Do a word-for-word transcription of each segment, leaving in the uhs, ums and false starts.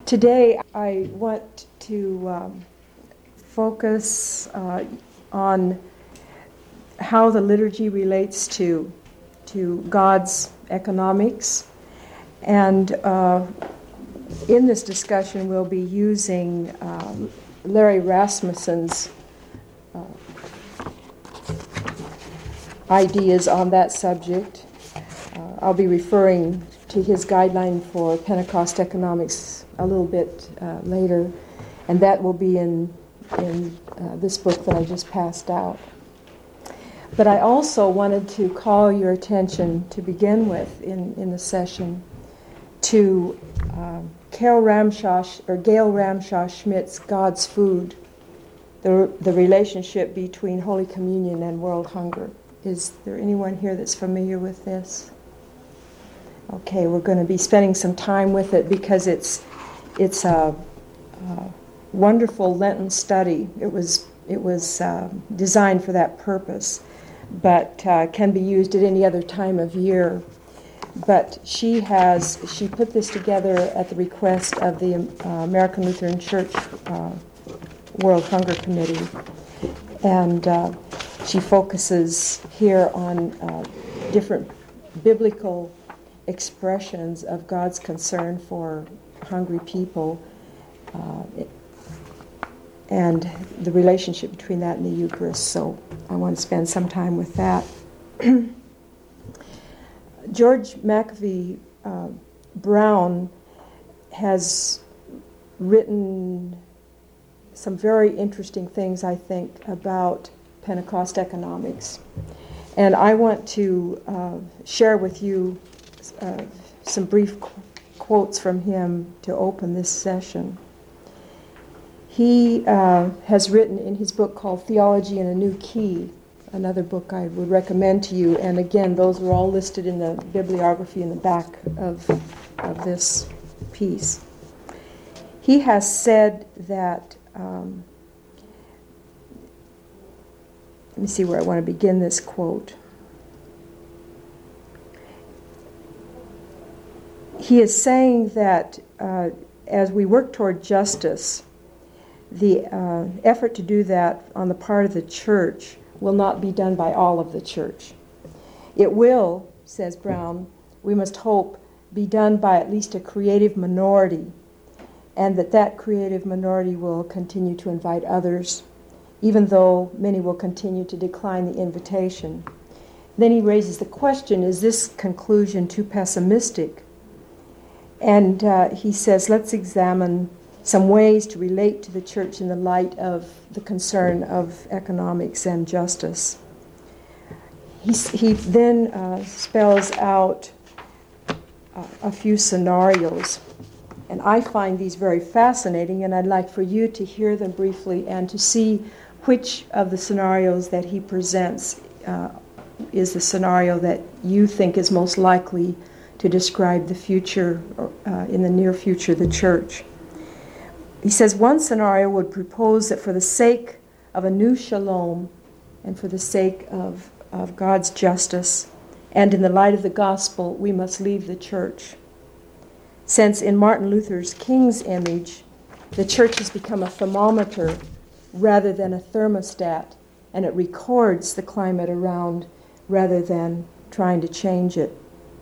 Today I want to um, focus uh, on how the liturgy relates to to God's economics, and uh, in this discussion we'll be using um, Larry Rasmussen's uh, ideas on that subject. Uh, I'll be referring to his guideline for Pentecost economics a little bit uh, later, and that will be in in uh, this book that I just passed out. But I also wanted to call your attention to begin with in, in the session to um, Carol Ramshaw or Gail Ramshaw Schmidt's God's Food, the the relationship between Holy Communion and world hunger. Is there anyone here that's familiar with this? Okay, we're going to be spending some time with it because it's it's a, a wonderful Lenten study. It was it was uh, designed for that purpose, but uh, can be used at any other time of year. But she has she put this together at the request of the uh, American Lutheran Church uh, World Hunger Committee, and uh, she focuses here on uh, different biblical expressions of God's concern for hungry people, uh, and the relationship between that and the Eucharist. So I want to spend some time with that. George McAfee uh, Brown has written some very interesting things, I think, about Pentecost economics. And I want to uh, share with you uh, some brief qu- quotes from him to open this session. He uh, has written in his book called Theology in a New Key, another book I would recommend to you, and again, those are all listed in the bibliography in the back of, of this piece. He has said that, um, let me see where I want to begin this quote. He is saying that uh, as we work toward justice, the uh, effort to do that on the part of the church will not be done by all of the church. It will, says Brown, we must hope, be done by at least a creative minority, and that that creative minority will continue to invite others, even though many will continue to decline the invitation. Then he raises the question, is this conclusion too pessimistic? And uh, he says, let's examine some ways to relate to the church in the light of the concern of economics and justice. He, he then uh, spells out uh, a few scenarios, and I find these very fascinating, and I'd like for you to hear them briefly and to see which of the scenarios that he presents uh, is the scenario that you think is most likely to describe the future, uh, in the near future, the church. He says one scenario would propose that for the sake of a new shalom and for the sake of, of God's justice and in the light of the gospel, we must leave the church. Since in Martin Luther's King's image, the church has become a thermometer rather than a thermostat, and it records the climate around rather than trying to change it.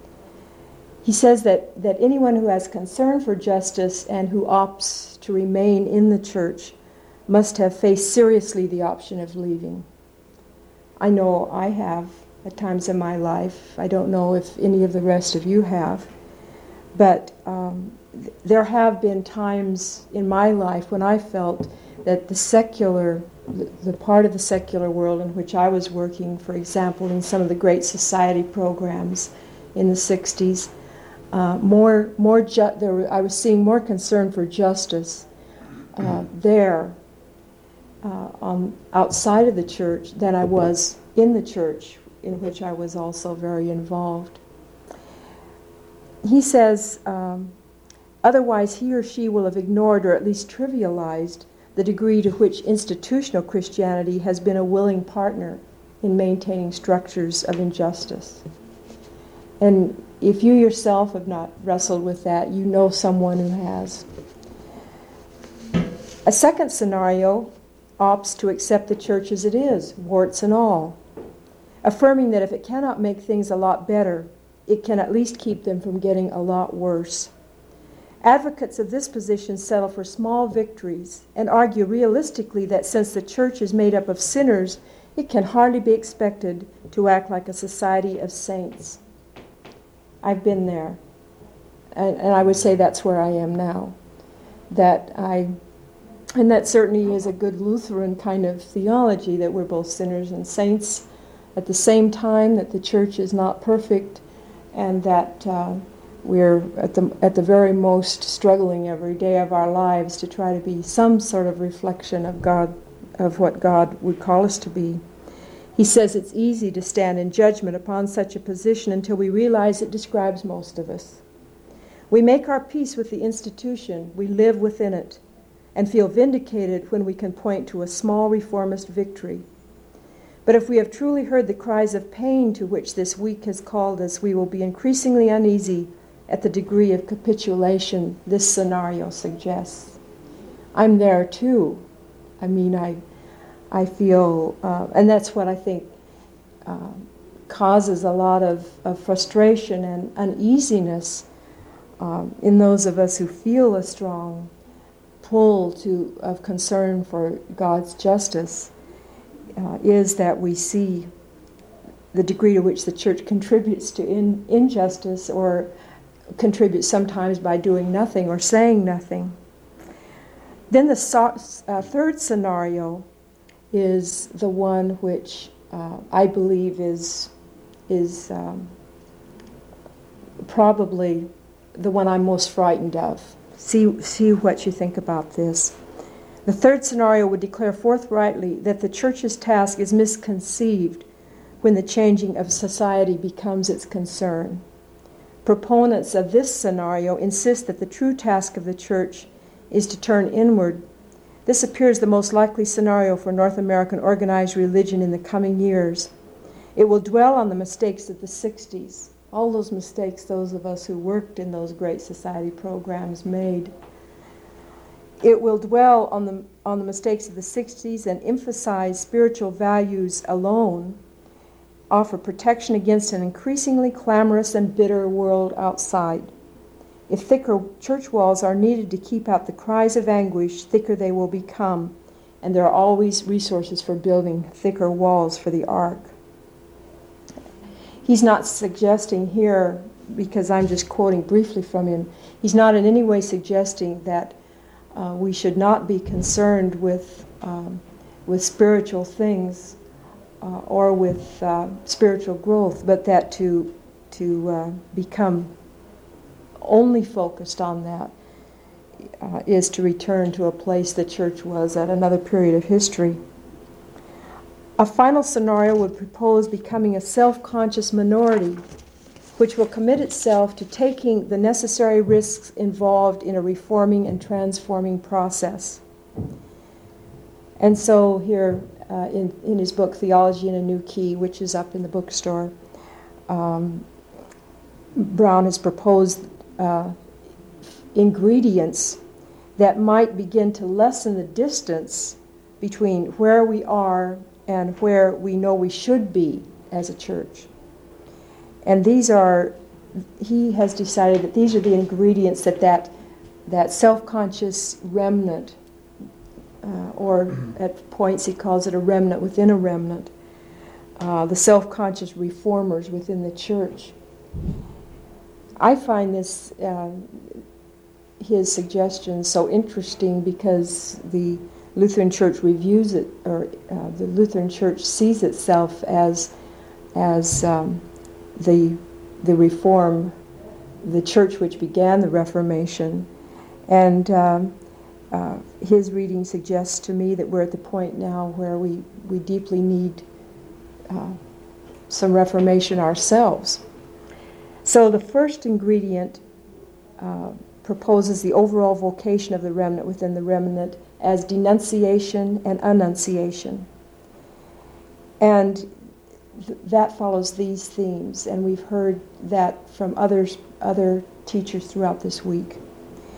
He says that, that anyone who has concern for justice and who opts to remain in the church must have faced seriously the option of leaving. I know I have at times in my life. I don't know if any of the rest of you have. But um, th- there have been times in my life when I felt that the secular, the, the part of the secular world in which I was working, for example, in some of the Great Society programs in the sixties, Uh, more, more. Ju- there were, I was seeing more concern for justice uh, there, uh, on outside of the church, than I was in the church, in which I was also very involved. He says, um, otherwise he or she will have ignored or at least trivialized the degree to which institutional Christianity has been a willing partner in maintaining structures of injustice. And if you yourself have not wrestled with that, you know someone who has. A second scenario opts to accept the church as it is, warts and all, affirming that if it cannot make things a lot better, it can at least keep them from getting a lot worse. Advocates of this position settle for small victories and argue realistically that since the church is made up of sinners, it can hardly be expected to act like a society of saints. I've been there, and, and I would say that's where I am now. That I, and that certainly is a good Lutheran kind of theology, that we're both sinners and saints at the same time, that the church is not perfect, and that uh, we're at the at the very most struggling every day of our lives to try to be some sort of reflection of God, of what God would call us to be. He says it's easy to stand in judgment upon such a position until we realize it describes most of us. We make our peace with the institution, we live within it, and feel vindicated when we can point to a small reformist victory. But if we have truly heard the cries of pain to which this week has called us, we will be increasingly uneasy at the degree of capitulation this scenario suggests. I'm there too. I mean, I I feel, uh, and that's what I think uh, causes a lot of, of frustration and uneasiness um, in those of us who feel a strong pull to of concern for God's justice, uh, is that we see the degree to which the church contributes to in, injustice, or contributes sometimes by doing nothing or saying nothing. Then the so, uh, third scenario is the one which uh, I believe is is um, probably the one I'm most frightened of. See, see what you think about this. The third scenario would declare forthrightly that the church's task is misconceived when the changing of society becomes its concern. Proponents of this scenario insist that the true task of the church is to turn inward. This appears the most likely scenario for North American organized religion in the coming years. It will dwell on the mistakes of the sixties, all those mistakes those of us who worked in those Great Society programs made. It will dwell on the, on the mistakes of the sixties and emphasize spiritual values alone, offer protection against an increasingly clamorous and bitter world outside. If thicker church walls are needed to keep out the cries of anguish, thicker they will become, and there are always resources for building thicker walls for the ark. He's not suggesting here, because I'm just quoting briefly from him, he's not in any way suggesting that uh, we should not be concerned with um, with spiritual things uh, or with uh, spiritual growth, but that to to uh, become only focused on that uh, is to return to a place the church was at another period of history. A final scenario would propose becoming a self-conscious minority which will commit itself to taking the necessary risks involved in a reforming and transforming process. And so here uh, in, in his book, Theology in a New Key, which is up in the bookstore, um, Brown has proposed Uh, ingredients that might begin to lessen the distance between where we are and where we know we should be as a church. And these are, he has decided that these are the ingredients that that, that self-conscious remnant, uh, or at points he calls it a remnant within a remnant, uh, the self-conscious reformers within the church. I find this, uh, his suggestion so interesting because the Lutheran Church reviews it, or uh, the Lutheran Church sees itself as as um, the the Reform, the church which began the Reformation, and um, uh, his reading suggests to me that we're at the point now where we we deeply need uh, some reformation ourselves. So the first ingredient uh, proposes the overall vocation of the remnant within the remnant as denunciation and annunciation. And th- that follows these themes, and we've heard that from others, other teachers throughout this week.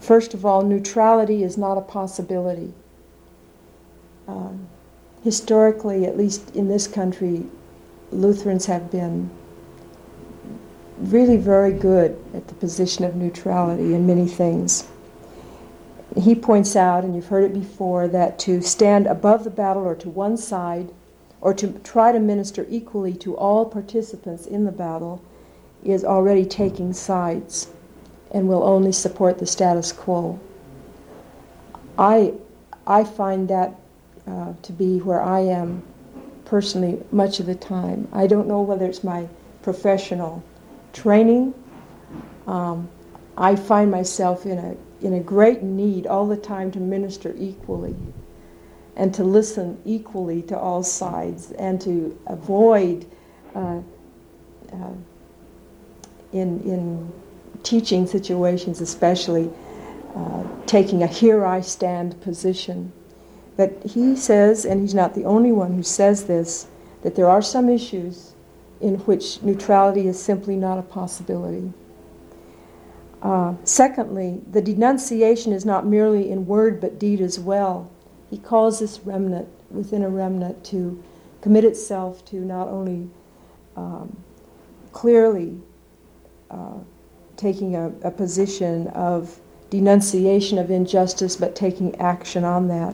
first of all, neutrality is not a possibility. Um, historically, at least in this country, Lutherans have been really very good at the position of neutrality in many things. He points out, and you've heard it before, that to stand above the battle or to one side, or to try to minister equally to all participants in the battle, is already taking sides and will only support the status quo. I, I find that uh, to be where I am personally much of the time. I don't know whether it's my professional training. Um, I find myself in a in a great need all the time to minister equally and to listen equally to all sides and to avoid uh, uh, in in teaching situations especially uh, taking a here I stand position. But he says, and he's not the only one who says this, that there are some issues in which neutrality is simply not a possibility. Uh, secondly, the denunciation is not merely in word but deed as well. He calls this remnant, within a remnant, to commit itself to not only um, clearly uh, taking a, a position of denunciation of injustice, but taking action on that.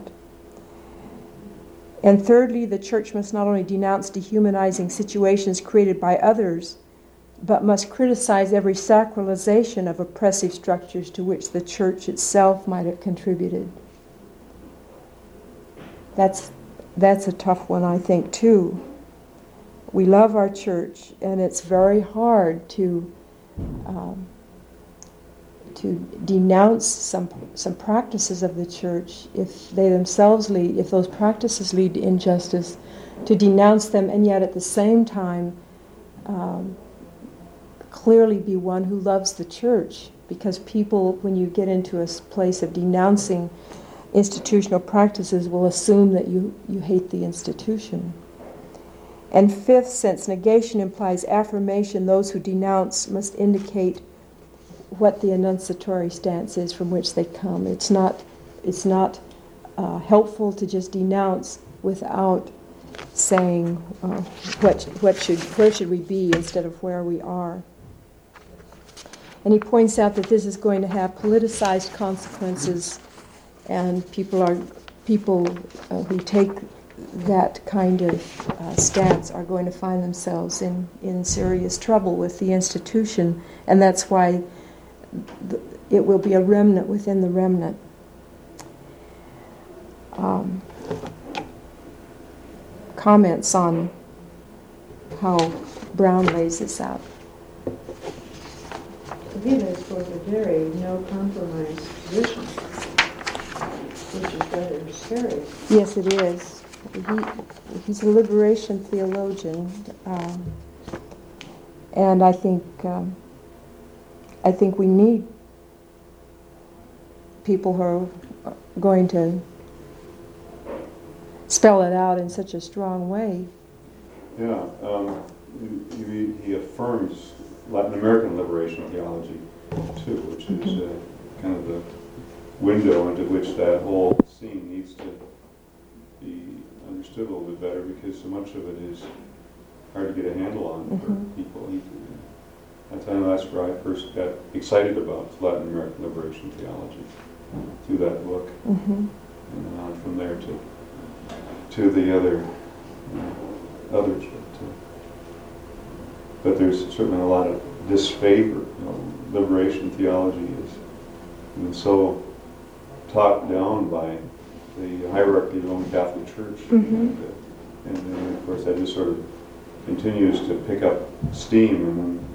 And thirdly, the church must not only denounce dehumanizing situations created by others, but must criticize every sacralization of oppressive structures to which the church itself might have contributed. That's, that's a tough one, I think, too. We love our church, and it's very hard to um, to denounce some some practices of the church if they themselves lead, if those practices lead to injustice, to denounce them and yet at the same time um, clearly be one who loves the church, because people, when you get into a place of denouncing institutional practices, will assume that you, you hate the institution. And fifth, since negation implies affirmation, those who denounce must indicate what the enunciatory stance is from which they come. It's not, it's not uh, helpful to just denounce without saying uh, what, what should, where should we be instead of where we are. And he points out that this is going to have politicized consequences, and people are people uh, who take that kind of uh, stance are going to find themselves in, in serious trouble with the institution, and that's why th- it will be a remnant within the remnant. Um, comments on how Brown lays this out. Again, it's was a very no compromise position, which is rather scary. Yes, it is. He, he's a liberation theologian, um, and I think um, I think we need people who are going to spell it out in such a strong way. Yeah, um, he, he affirms Latin American liberation theology too, which is Mm-hmm. uh, kind of the window into which that whole scene needs to be understood a little bit better, because so much of it is hard to get a handle on Mm-hmm. for people. He, I know that's where I first got excited about Latin American liberation theology, through that book, Mm-hmm. and then on from there to to the other you know, others. But, uh, but there's certainly a lot of disfavor. You know, liberation theology is you know, so taught down by the hierarchy of the Roman Catholic Church, Mm-hmm. and, uh, and then of course that just sort of continues to pick up steam, and then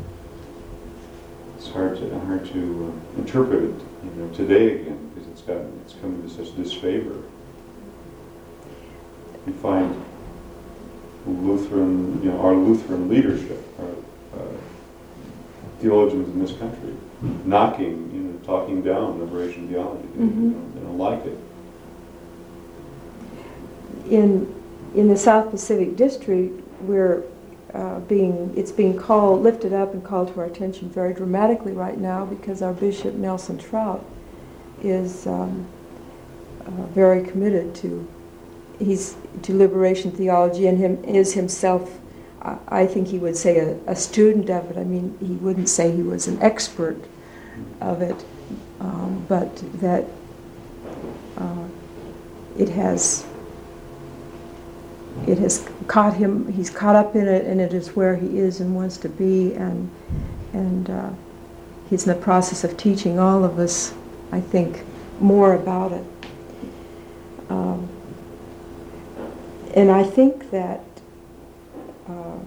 it's hard to hard to uh, interpret it, you know, today again, because it's got it's come into such disfavor. You find Lutheran, you know, our Lutheran leadership, our uh, theologians in this country, knocking, you know, talking down liberation theology. They, Mm-hmm. you know, they don't like it. In in the South Pacific District, we're uh, being it's being called lifted up and called to our attention very dramatically right now, because our Bishop Nelson Trout is um, uh, very committed to he's to liberation theology, and him is himself. I, I think he would say a, a student of it. I mean, he wouldn't say he was an expert of it, um, but that uh, it has it has caught him. He's caught up in it, and it is where he is and wants to be, and and uh, he's in the process of teaching all of us, I think, more about it. Um, and I think that um,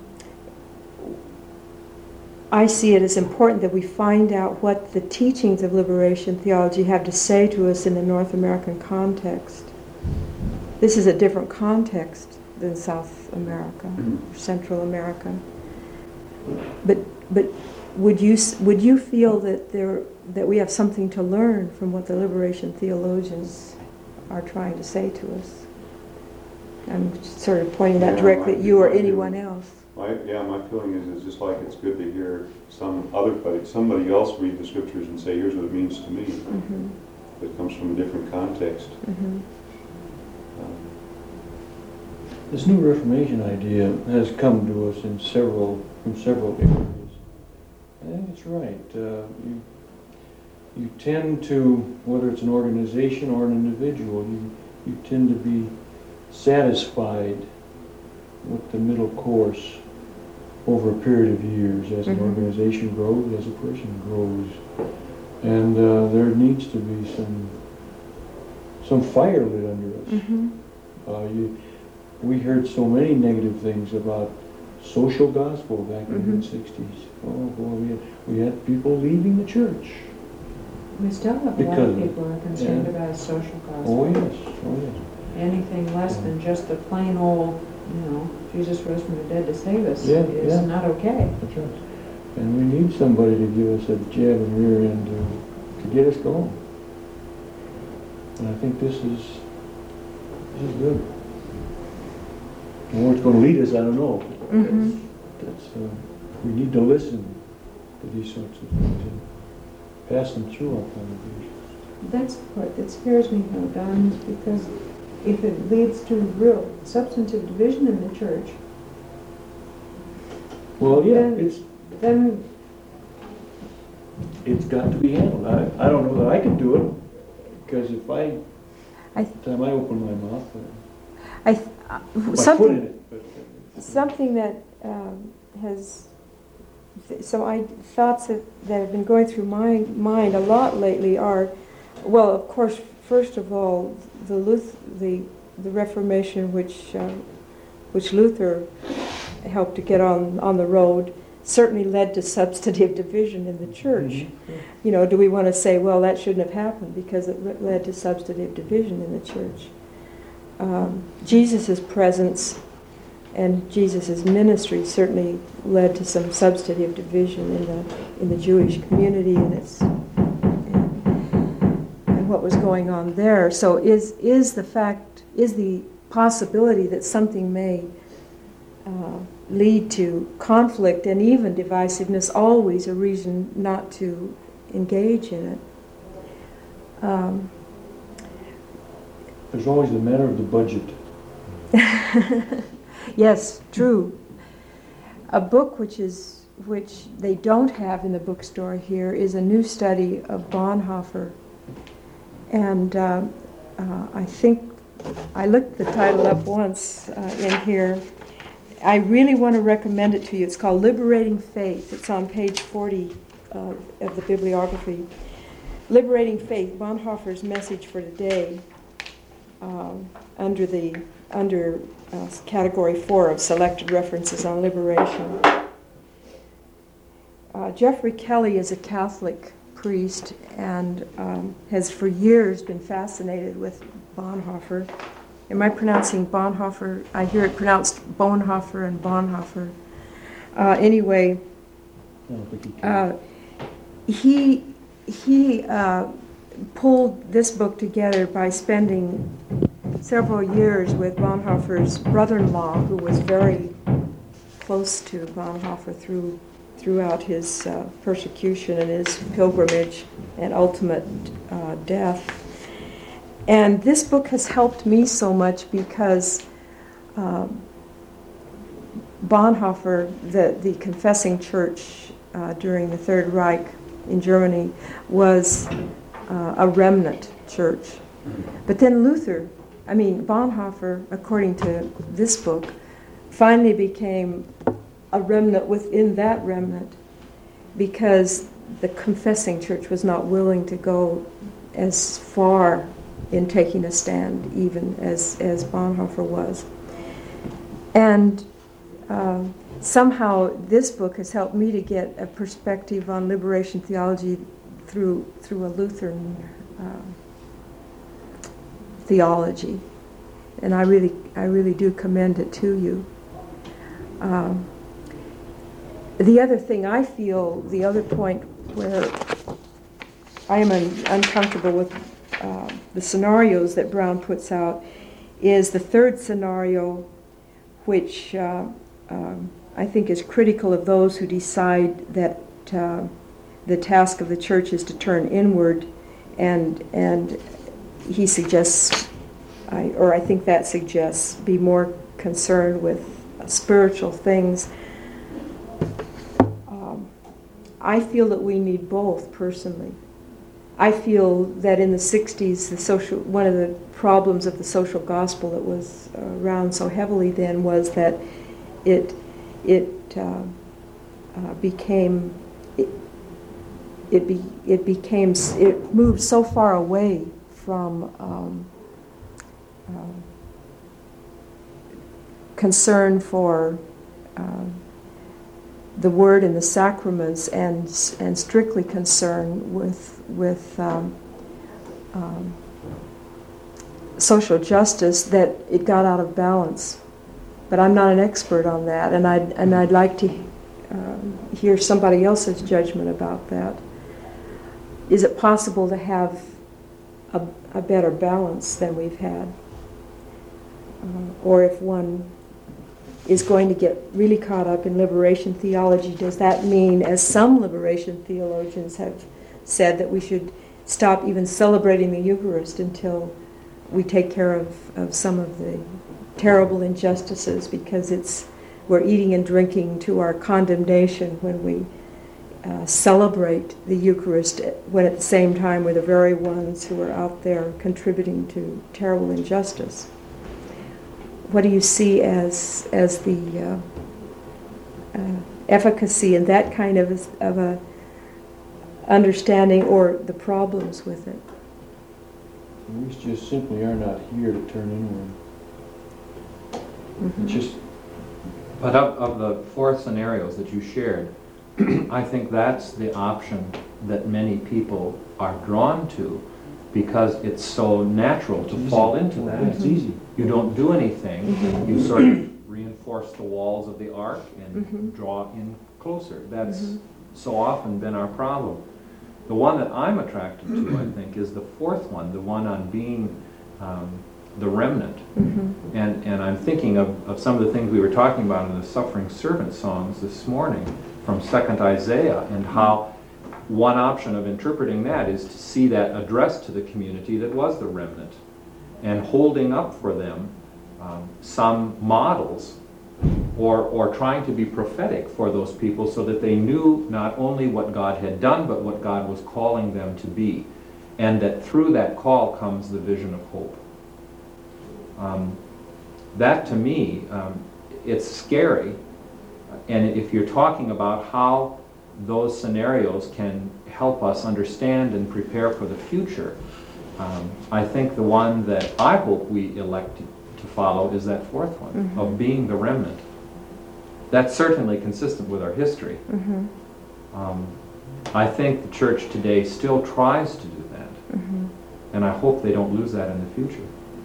I see it as important that we find out what the teachings of liberation theology have to say to us in the North American context. This is a different context than South America, or Central America. But but would you would you feel that there that we have something to learn from what the liberation theologians are trying to say to us? I'm sort of pointing that Yeah, directly at my- you or my anyone feeling- else. My, yeah, my feeling is, it's just like it's good to hear some other, somebody else read the scriptures and say, here's what it means to me. Mm-hmm. It comes from a different context. Mm-hmm. Um, This new Reformation idea has come to us in several, from several areas. I think it's right. Uh, you, you tend to, whether it's an organization or an individual, you, you tend to be satisfied with the middle course over a period of years as an Mhm. organization grows, as a person grows. And uh, there needs to be some, some fire lit under us. Mm-hmm. Uh, you, we heard so many negative things about social gospel back in Mhm. the mid sixties. Oh boy, we had, we had people leaving the church. We still have a lot Because- of people who are concerned yeah. about social Oh gospel. yes, oh yes. Anything less than just the plain old, you know, Jesus rose from the dead to save us Yeah, is yeah. not okay. That's right. And we need somebody to give us a jab in the rear end to, to get us going. And I think this is, this is good. And where it's going to lead us, I don't know. Mhm. That's, that's uh, we need to listen to these sorts of things and pass them through our congregation. That's the part that scares me, though, Don, is because if it leads to real substantive division in the church, Well, yeah, Then- it's then it's got to be handled. I, I don't know that I can do it, because if I, I- time I open my mouth, I th- uh, uh, my foot in something it. But, uh, something that um, has th- some I, thoughts that, that have been going through my mind a lot lately are, well, of course, first of all, the Luth- the the Reformation, which uh, which Luther helped to get on on the road, certainly led to substantive division in the church. Mhm. You know, do we want to say, well, that shouldn't have happened because it re- led to substantive division in the church? Um, Jesus' presence and Jesus' ministry certainly led to some substantive division in the in the Jewish community and its and, and what was going on there. So is is the fact is the possibility that something may uh, lead to conflict and even divisiveness always a reason not to engage in it? Um, There's always the matter of the budget. Yes, true. A book which is which they don't have in the bookstore here is a new study of Bonhoeffer, and uh, uh, I think I looked the title up once uh, in here. I really want to recommend it to you. It's called Liberating Faith. It's on page forty uh, of the bibliography. Liberating Faith: Bonhoeffer's Message for Today, um, under the under uh, category four of selected references on liberation. Uh, Jeffrey Kelly is a Catholic priest and um, has for years been fascinated with Bonhoeffer. Am I pronouncing Bonhoeffer? I hear it pronounced Bonhoeffer and Bonhoeffer. Uh, anyway, I don't think he can. uh, he he uh, pulled this book together by spending several years with Bonhoeffer's brother-in-law, who was very close to Bonhoeffer through throughout his uh, persecution and his pilgrimage and ultimate uh, death. And this book has helped me so much because um, Bonhoeffer, the, the confessing church uh, during the Third Reich in Germany, was uh, a remnant church. But then Luther, I mean Bonhoeffer, according to this book, finally became a remnant within that remnant because the confessing church was not willing to go as far in taking a stand even as, as Bonhoeffer was. And uh, somehow this book has helped me to get a perspective on liberation theology through through a Lutheran uh, theology, and I really I really do commend it to you. Um, the other thing I feel, the other point where I am un- uncomfortable with uh, the scenarios that Brown puts out is the third scenario, which uh, um, I think is critical of those who decide that uh, the task of the church is to turn inward, and and he suggests, I, or I think that suggests, be more concerned with spiritual things. Um, I feel that we need both personally. I feel that in the sixties, the social one of the problems of the social gospel that was uh, around so heavily then was that it it uh, uh, became it it, be, it became it moved so far away from um, um, concern for um, the word and the sacraments, and and strictly concern with with um, um, social justice, that it got out of balance. But I'm not an expert on that, and I'd and I'd like to um, hear somebody else's judgment about that. Is it possible to have a, a better balance than we've had, uh, or if one is going to get really caught up in liberation theology, does that mean, as some liberation theologians have said, that we should stop even celebrating the Eucharist until we take care of, of some of the terrible injustices, because it's we're eating and drinking to our condemnation when we uh, celebrate the Eucharist, when at the same time we're the very ones who are out there contributing to terrible injustice? What do you see as as the uh, uh, efficacy in that kind of of a understanding, or the problems with it? We just simply are not here to turn inward. Mm-hmm. It's just But of, of the four scenarios that you shared, I think that's the option that many people are drawn to, because it's so natural to Easy. fall into that. It's easy. You don't do anything, Mhm. you sort of reinforce the walls of the ark and Mhm. draw in closer. That's Mhm. so often been our problem. The one that I'm attracted to, I think, is the fourth one, the one on being um, the remnant. Mhm. And, and I'm thinking of, of some of the things we were talking about in the Suffering Servant songs this morning from Second Isaiah, and how one option of interpreting that is to see that addressed to the community that was the remnant, and holding up for them um, some models, or, or trying to be prophetic for those people so that they knew not only what God had done, but what God was calling them to be, and that through that call comes the vision of hope. Um, that to me, um, it's scary, and if you're talking about how those scenarios can help us understand and prepare for the future, um, I think the one that I hope we elect to follow is that fourth one, Mhm. of being the remnant. That's certainly consistent with our history. Mhm. Um, I think the church today still tries to do that, Mhm. and I hope they don't lose that in the future.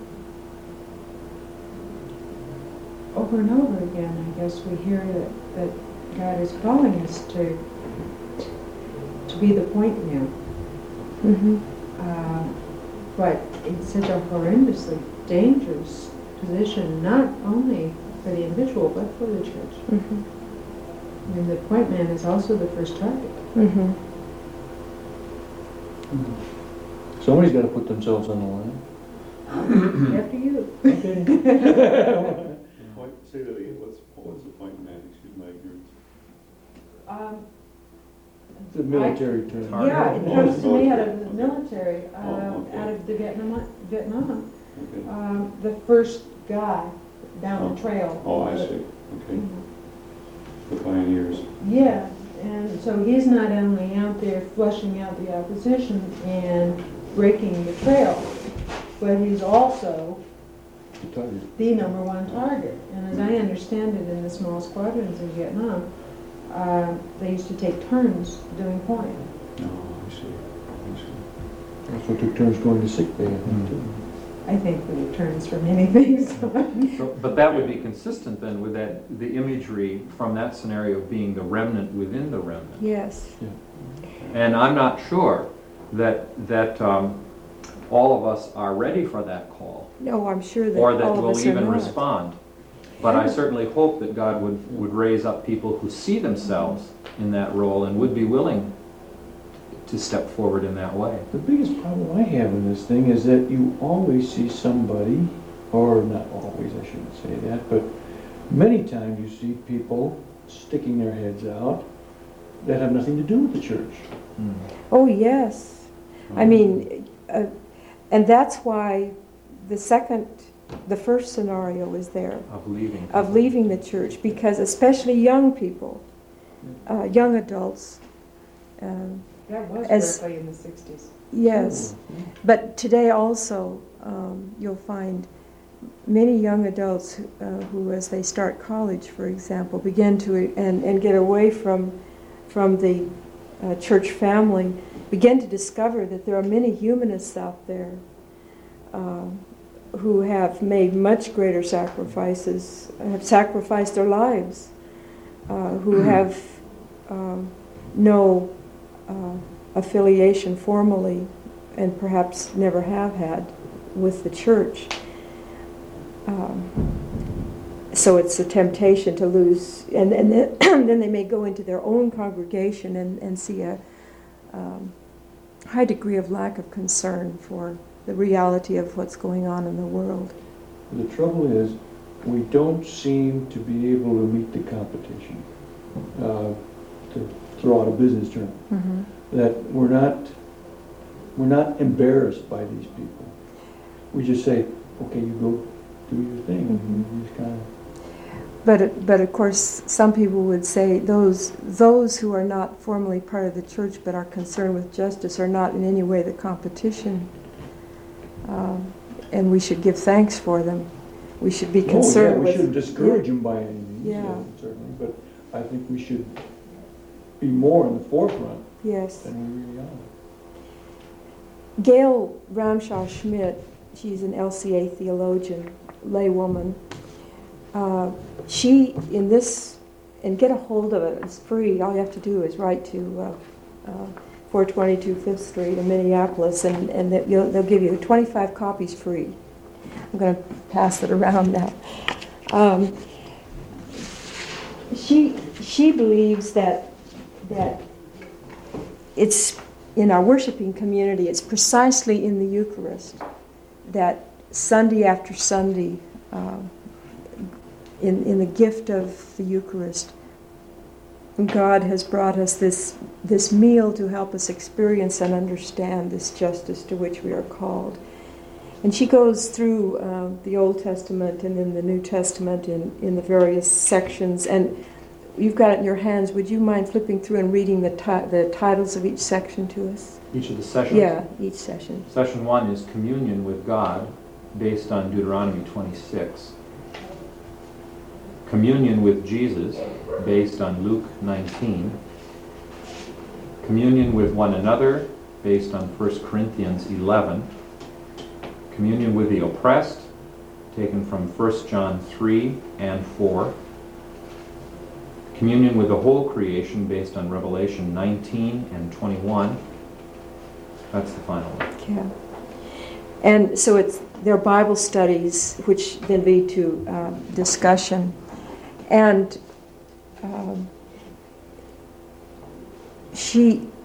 Over and over again, I guess we hear that, that God is calling us to to be the point man. Mhm. Uh, but it's such a horrendously dangerous position, not only for the individual, but for the church. Mhm. I mean, the point man is also the first target. Mhm. Somebody's got to put themselves on the line. After you. Okay. Point- Say that again, what's, what's the point in that, excuse my ignorance? Um, It's a military term. Yeah, it Oh, comes to me out military. of the military, Oh, uh, okay. out of the Vietnam, Vietnam. Okay. Um, the first guy down the trail. Oh, I see, okay, the pioneers. Yeah, and so he's not only out there flushing out the opposition and breaking the trail, but he's also the number one target. And as I understand it, in the small squadrons in Vietnam, uh, they used to take turns doing point. Oh, I see, I see. Also took turns going to sick bay, I think, too. I think we took turns for many things. So- But that would be consistent then with that, the imagery from that scenario being the remnant within the remnant. Yes. And I'm not sure that, that um, all of us are ready for that call, No, I'm sure that or that all of will us are even not. respond. But I certainly hope that God would, would raise up people who see themselves in that role and would be willing to step forward in that way. The biggest problem I have in this thing is that you always see somebody, or not always, I shouldn't say that, but many times you see people sticking their heads out that have nothing to do with the church. Oh, yes. I mean, uh, and that's why the second, the first scenario is there, Of leaving. of leaving the church, because especially young people, uh, young adults, um, That was As- Berkeley in the sixties. yes. But today also, um, you'll find many young adults uh, who, as they start college, for example, begin to, and, and get away from, from the uh, church family, begin to discover that there are many humanists out there uh, who have made much greater sacrifices, have sacrificed their lives, uh, who have um, no uh, affiliation formally, and perhaps never have had, with the church. Um, so it's a temptation to lose, and, and then, then they may go into their own congregation and, and see a um, high degree of lack of concern for the reality of what's going on in the world. The trouble is, we don't seem to be able to meet the competition, uh, to throw out a business term. Mm-hmm. That we're not, we're not embarrassed by these people. We just say, okay, you go do your thing. Mhm. You just kind of, But, but of course, some people would say those, those who are not formally part of the church but are concerned with justice are not in any way the competition. Um, and we should give thanks for them. We should be oh yeah, concerned we with... shouldn't discourage them by any means, Yeah. uh, certainly, but I think we should be more in the forefront Yes. than we really are. Gail Ramshaw Schmidt, she's an L C A theologian, laywoman. Uh, she, in this, and get a hold of it, it's free, all you have to do is write to uh, uh, four twenty-two Fifth Street in Minneapolis, and, and they- you'll, they'll give you twenty-five copies free. I'm going to pass it around now. Um, she, she believes that, that it's, in our worshiping community, it's precisely in the Eucharist that Sunday after Sunday, uh, in, in the gift of the Eucharist, God has brought us this, this meal to help us experience and understand this justice to which we are called. And she goes through uh, the Old Testament and then the New Testament in, in the various sections. And you've got it in your hands. Would you mind flipping through and reading the, ti- the titles of each section to us? Each of the sessions? Yeah, each session. Session one is communion with God, based on Deuteronomy twenty-six. Communion with Jesus, based on Luke nineteen. Communion with one another, based on First Corinthians eleven. Communion with the oppressed, taken from First John three and four. Communion with the whole creation, based on Revelation nineteen and twenty-one. That's the final one. Yeah. And so it's their Bible studies, which then lead to uh, discussion. And um, she,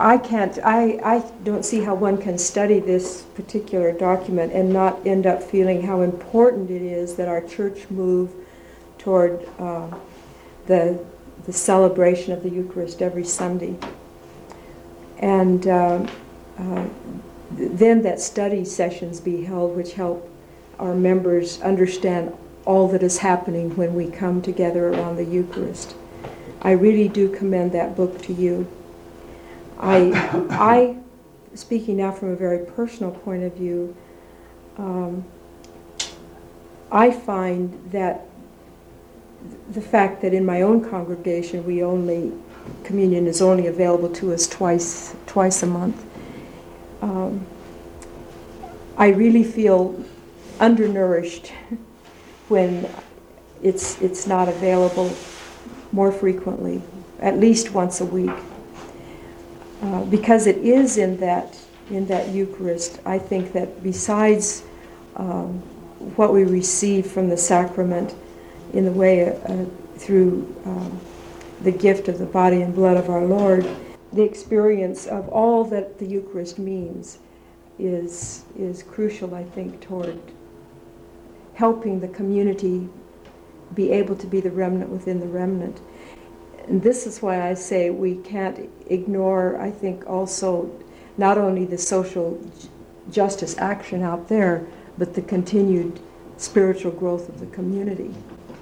I can't, I, I don't see how one can study this particular document and not end up feeling how important it is that our church move toward uh, the, the celebration of the Eucharist every Sunday. And um, uh, then that study sessions be held which help our members understand all that is happening when we come together around the Eucharist. I really do commend that book to you. I, I, speaking now from a very personal point of view, um, I find that the fact that in my own congregation we only, communion is only available to us twice, twice a month, um, I really feel undernourished when it's, it's not available more frequently, at least once a week. Uh, because it is in that in that Eucharist, I think that besides um, what we receive from the sacrament in the way uh, through um, the gift of the body and blood of our Lord, the experience of all that the Eucharist means is is crucial, I think, toward helping the community be able to be the remnant within the remnant. And this is why I say we can't ignore, I think, also not only the social justice action out there, but the continued spiritual growth of the community.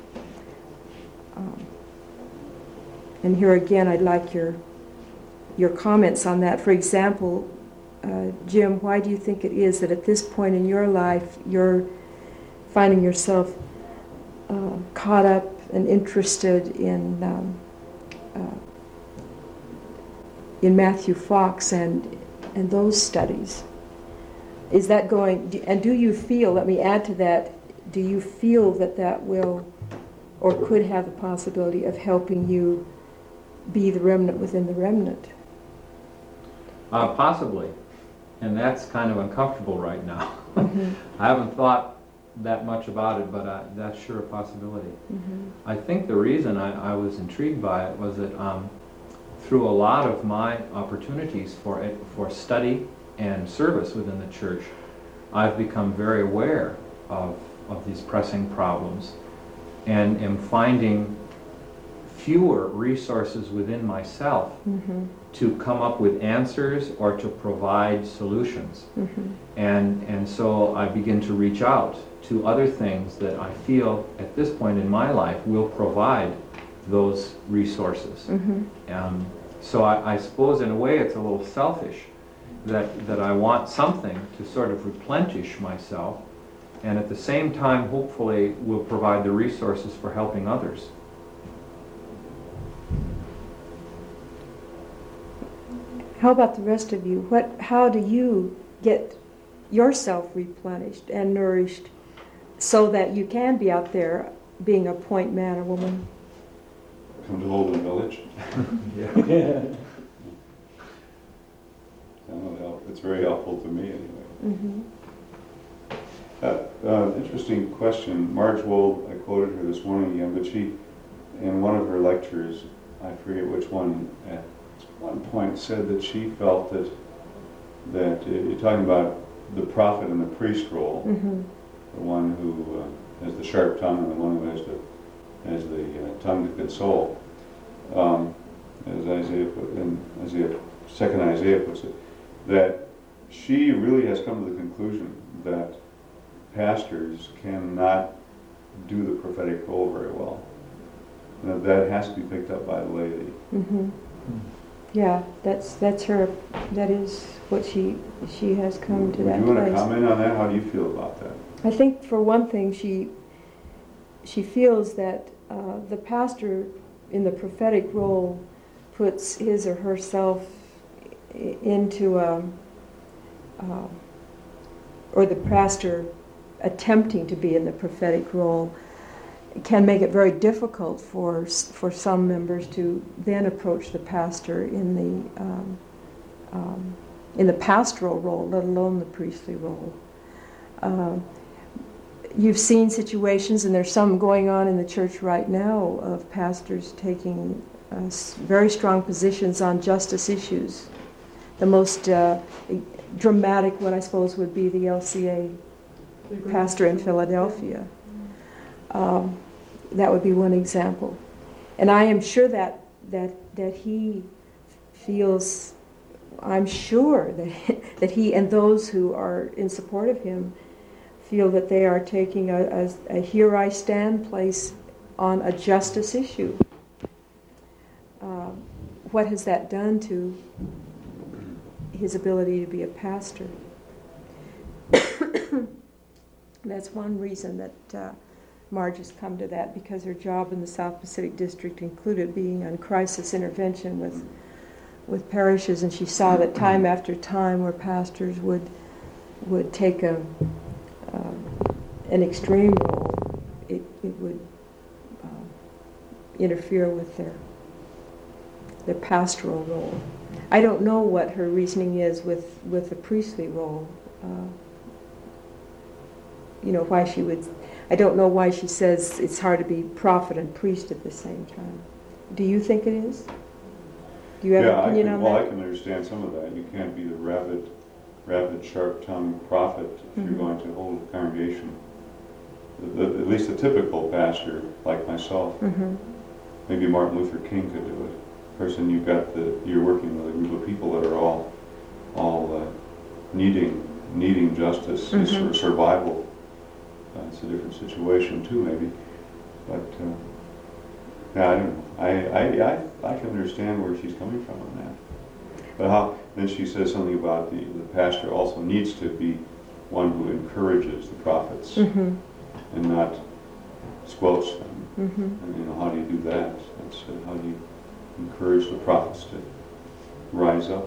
Um, and here again, I'd like your your comments on that. For example, uh, Jim, why do you think it is that at this point in your life you're finding yourself uh, caught up and interested in um, Uh, in Matthew Fox and and those studies? Is that going, and do you feel, let me add to that, do you feel that that will or could have the possibility of helping you be the remnant within the remnant? Uh, possibly, and that's kind of uncomfortable right now. Mm-hmm. I haven't thought that much about it, but uh, that's sure a possibility. Mm-hmm. I think the reason I, I was intrigued by it was that um, through a lot of my opportunities for it, for study and service within the church, I've become very aware of, of these pressing problems and am finding fewer resources within myself mm-hmm. to come up with answers or to provide solutions. Mm-hmm. And, and so I begin to reach out to other things that I feel at this point in my life will provide those resources. Mm-hmm. Um, so I, I suppose in a way it's a little selfish that, that I want something to sort of replenish myself, and at the same time hopefully will provide the resources for helping others. How about the rest of you? What, how do you get yourself replenished and nourished so that you can be out there being a point man or woman? Come to Holden Village. Yeah. Yeah. It's very helpful to me anyway. Mm-hmm. Uh, uh, interesting question. Marge Wold, I quoted her this morning again, but she, in one of her lectures, I forget which one, at one point said that she felt that, that uh, you're talking about the prophet and the priest role, mm-hmm. the one who uh, has the sharp tongue and the one who has the, has the uh, tongue to console. Um, as Isaiah put, in Isaiah, second Isaiah puts it, that she really has come to the conclusion that pastors cannot do the prophetic role very well. And that that has to be picked up by the laity. Mm-hmm. Yeah, that's that's her. That is what she she has come Would to that you want place. to comment on that? How do you feel about that? I think for one thing, she she feels that uh, the pastor in the prophetic role puts his or herself into a, uh, or the pastor attempting to be in the prophetic role can make it very difficult for for some members to then approach the pastor in the um, um, in the pastoral role, let alone the priestly role. Uh, you've seen situations, and there's some going on in the church right now, of pastors taking uh, very strong positions on justice issues, the most uh, dramatic one, I suppose, would be the L C A pastor in Philadelphia. Um, that would be one example. And I am sure that that that he feels, I'm sure that that he and those who are in support of him feel that they are taking a, a, a here I stand place on a justice issue. Uh, what has that done to his ability to be a pastor? That's one reason that uh, Marge has come to that, because her job in the South Pacific District included being on crisis intervention with with parishes, and she saw that time after time where pastors would would take a uh, an extreme role, it, it would uh, interfere with their their pastoral role. I don't know what her reasoning is with with the priestly role. Uh, you know, why she would, I don't know why she says it's hard to be prophet and priest at the same time. Do you think it is? Do you have Yeah, an opinion I can, on well, that? I can understand some of that. You can't be the rapid, rapid, sharp-tongued prophet if Mhm. you're going to hold a congregation. The, the, at least a typical pastor, like myself, Mm-hmm. maybe Martin Luther King could do it. Person, you've got the, you're working with a group of people that are all, all uh, needing, needing justice is Mhm. for survival. Uh, it's a different situation too, maybe. But uh, yeah, I don't know. I, I, I, I can understand where she's coming from on that. But how? Then she says something about the the pastor also needs to be one who encourages the prophets Mm-hmm. and not squelch them. Mm-hmm. And, you know, how do you do that? That's uh, how do you encourage the prophets to rise up?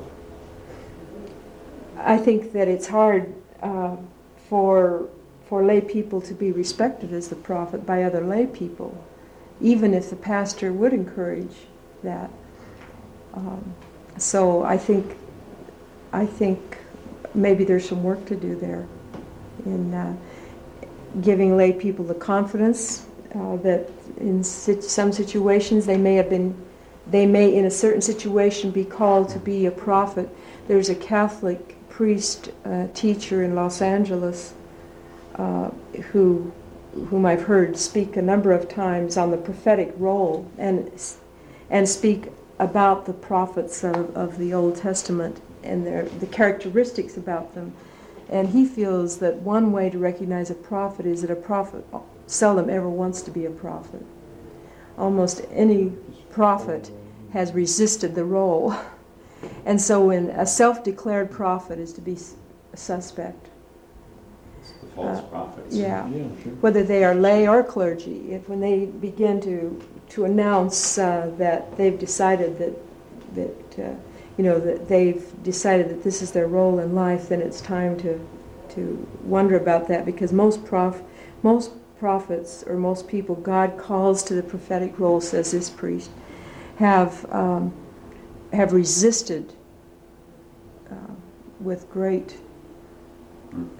I think that it's hard uh, for for lay people to be respected as the prophet by other lay people, even if the pastor would encourage that. Um, so I think I think maybe there's some work to do there in uh, giving lay people the confidence uh, that in sit- some situations they may have been, they may in a certain situation be called to be a prophet. There's a Catholic priest uh, teacher in Los Angeles uh, who, whom I've heard speak a number of times on the prophetic role and and speak about the prophets of, of the Old Testament and their the characteristics about them. And he feels that one way to recognize a prophet is that a prophet seldom ever wants to be a prophet. Almost any prophet has resisted the role. And so when a self-declared prophet is to be a suspect. It's the false Uh, prophets. Yeah. Yeah, sure. Whether they are lay or clergy, if when they begin to to announce uh, that they've decided that that uh, you know that they've decided that this is their role in life, then it's time to to wonder about that, because most prof most prophets or most people God calls to the prophetic role, says this priest, have um, have resisted uh, with great uh,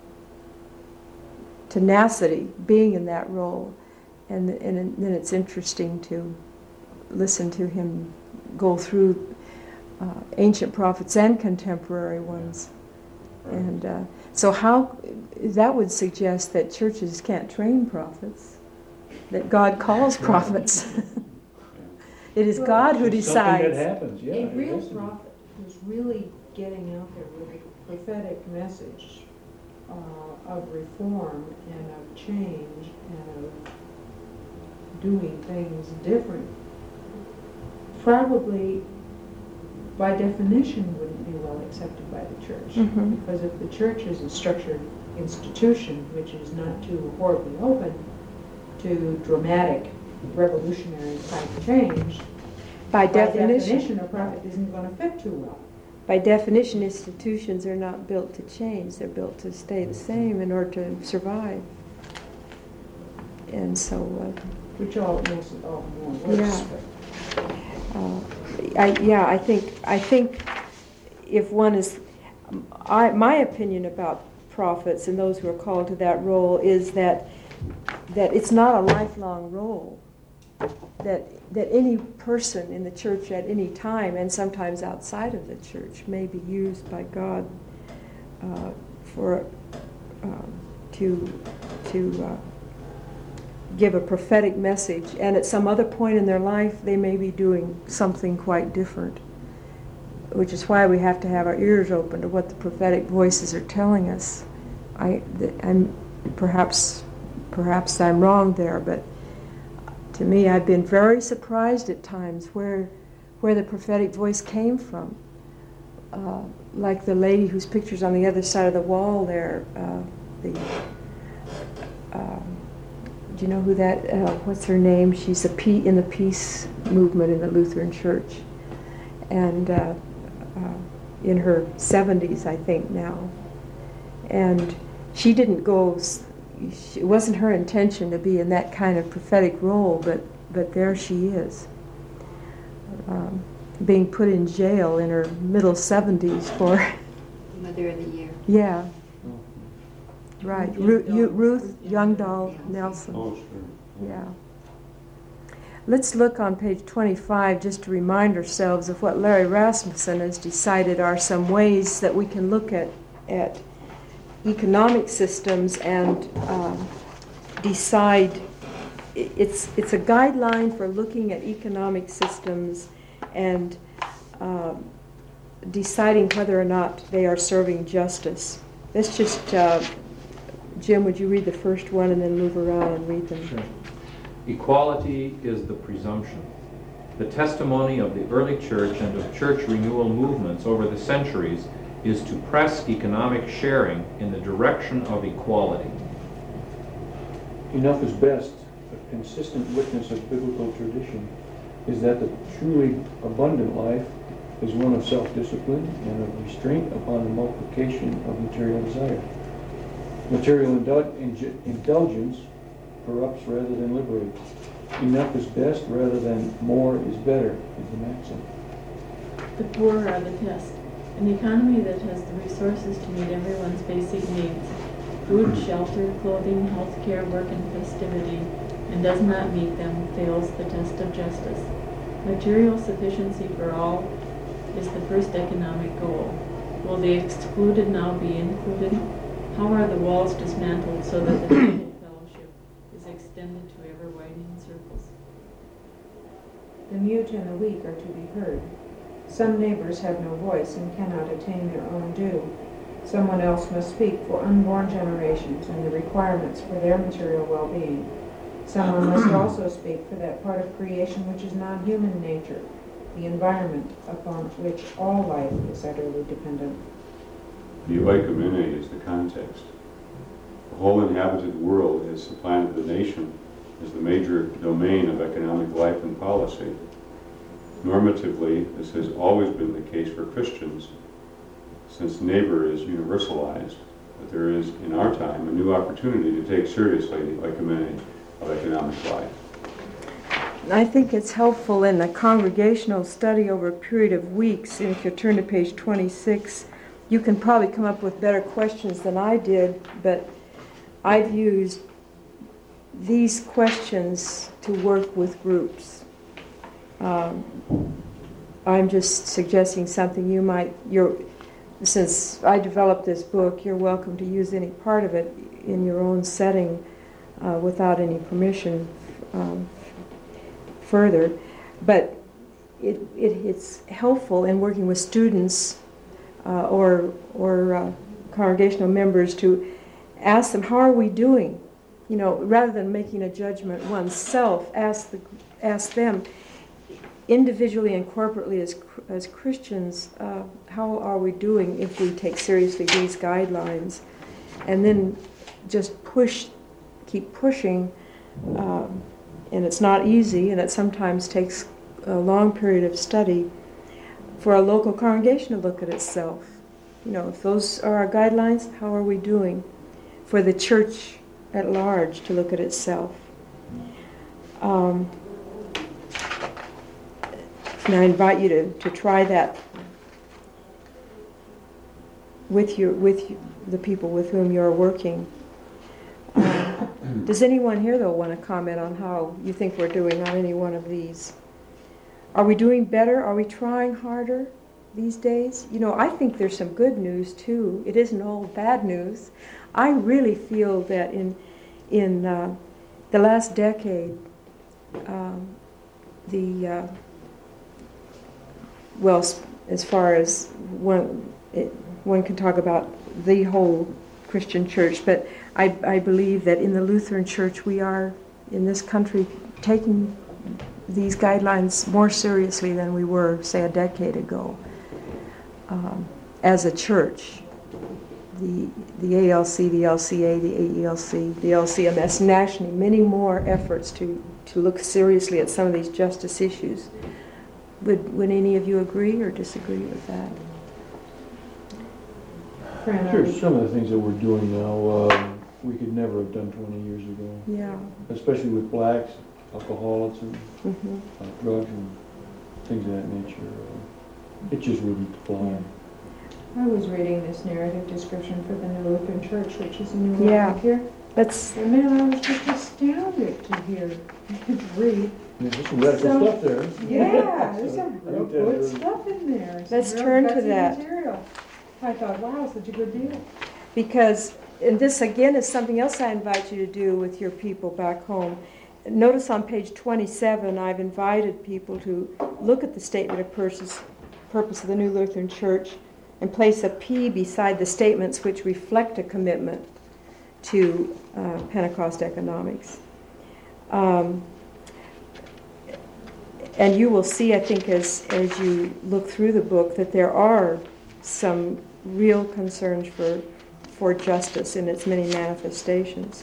tenacity being in that role. And, and then it's interesting to listen to him go through uh, ancient prophets and contemporary ones. Right. And uh, so how, that would suggest that churches can't train prophets, that God calls prophets. It is God who It's something decides. that happens, yeah. A it real has to be. prophet who's really getting out there with a prophetic message uh, of reform and of change and of doing things different, probably by definition wouldn't be well accepted by the church. Mhm. Because if the church is a structured institution, which is not too horribly open to dramatic revolutionary type change, By by definition, definition, a prophet isn't going to fit too well. by definition, institutions are not built to change. They're built to stay the same in order to survive. And so, uh, Which all makes it all the more worse. Yeah. but- Uh, I, yeah, I think I think if one is, I, my opinion about prophets and those who are called to that role is that that it's not a lifelong role. that that any person in the church at any time, and sometimes outside of the church, may be used by God uh, for um, to to uh, give a prophetic message, and at some other point in their life, they may be doing something quite different. Which is why we have to have our ears open to what the prophetic voices are telling us. I, I'm perhaps perhaps I'm wrong there, but to me, I've been very surprised at times where where the prophetic voice came from. Uh, like the lady whose picture's on the other side of the wall there. Uh, the uh, do you know who that? Uh, what's her name? She's a P in the peace movement in the Lutheran Church, and uh, uh, in her seventies, I think now. And she didn't go. It wasn't her intention to be in that kind of prophetic role, but but there she is, um, being put in jail in her middle seventies for Mother of the Year. yeah, right. Ru- you, Ruth Youngdahl Nelson. Oh, sure. Yeah. Let's look on page twenty-five just to remind ourselves of what Larry Rasmussen has decided are some ways that we can look at at economic systems and um, decide. It's it's a guideline for looking at economic systems and um, deciding whether or not they are serving justice. Let's just, uh, Jim, would you read the first one and then move around and read them? Sure. Equality is the presumption. The testimony of the early church and of church renewal movements over the centuries is to press economic sharing in the direction of equality. Enough is best. A consistent witness of biblical tradition is that the truly abundant life is one of self-discipline and of restraint upon the multiplication of material desire. Material indul- in- indulgence corrupts rather than liberates. Enough is best rather than more is better is the maxim. The poor are the test. An economy that has the resources to meet everyone's basic needs, food, shelter, clothing, health care, work, and festivity, and does not meet them, fails the test of justice. Material sufficiency for all is the first economic goal. Will the excluded now be included? How are the walls dismantled so that the united fellowship is extended to ever-widening circles? The mute and the weak are to be heard. Some neighbors have no voice and cannot attain their own due. Someone else must speak for unborn generations and the requirements for their material well-being. Someone must also speak for that part of creation which is non-human nature, the environment upon which all life is utterly dependent. The oikomene is the context. The whole inhabited world has supplanted the nation as the major domain of economic life and policy. Normatively, this has always been the case for Christians, since neighbor is universalized. But there is, in our time, a new opportunity to take seriously the oikomene of economic life. I think it's helpful in a congregational study over a period of weeks, and if you turn to page twenty-six, you can probably come up with better questions than I did, but I've used these questions to work with groups. Um, I'm just suggesting something you might, you're, since I developed this book, you're welcome to use any part of it in your own setting uh, without any permission um, further. But it, it, it's helpful in working with students uh, or, or uh, congregational members to ask them, how are we doing? You know, rather than making a judgment oneself, ask, the, ask them, individually and corporately as as Christians, uh, how are we doing if we take seriously these guidelines? And then just push, keep pushing, um, and it's not easy, and it sometimes takes a long period of study for a local congregation to look at itself. You know, if those are our guidelines, how are we doing? For the church at large to look at itself. Um, And I invite you to, to try that with your with you, the people with whom you're working. Um, Does anyone here, though, want to comment on how you think we're doing on any one of these? Are we doing better? Are we trying harder these days? You know, I think there's some good news, too. It isn't all bad news. I really feel that in, in uh, the last decade, um, the, uh, well, as far as one, it, one can talk about the whole Christian church, but I, I believe that in the Lutheran Church we are, in this country, taking these guidelines more seriously than we were, say, a decade ago. Um, as a church, the, the A L C, the L C A, the A E L C, the L C M S, nationally, many more efforts to, to look seriously at some of these justice issues. Would, would any of you agree or disagree with that? Fran, Sure, are we- some of the things that we're doing now, um, we could never have done twenty years ago, Yeah. especially with blacks, alcoholism, Mm-hmm. uh, drugs, and things of that nature. Uh, It just wouldn't fly. I was reading this narrative description for the New Lutheran Church, which is a new one Yeah. up here. Let's, And man, I was just astounded to hear, to read. Yeah, there's some radical So- stuff there. Yeah, there's So, some I real think that good is- stuff in there. Some Let's real turn to gutsy that. material. I thought, wow, such a good deal. because, and this again is something else I invite you to do with your people back home. Notice on page twenty-seven, I've invited people to look at the statement of purpose, purpose of the New Lutheran Church and place a P beside the statements which reflect a commitment to uh, Pentecost economics. Um, and you will see, I think, as, as you look through the book, that there are some real concerns for, for justice in its many manifestations.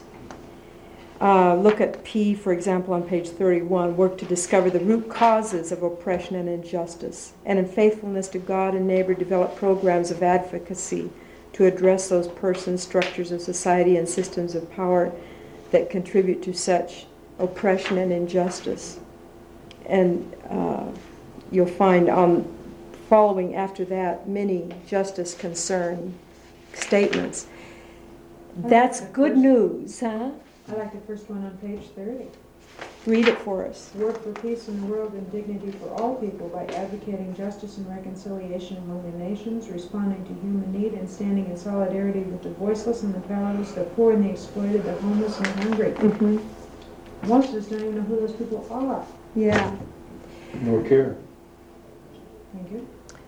Uh, look at P, for example, on page thirty-one, work to discover the root causes of oppression and injustice, and in faithfulness to God and neighbor, develop programs of advocacy to address those persons, structures of society, and systems of power that contribute to such oppression and injustice. And uh, you'll find on following after that many justice concern statements. That's good news, huh? I like the first one on page thirty. Read it for us. Work for peace in the world and dignity for all people by advocating justice and reconciliation among the nations, responding to human need, and standing in solidarity with the voiceless and the powerless, the poor and the exploited, the homeless and the hungry. Mm-hmm. Most of us don't even know who those people are. Yeah. Nor care. Thank you.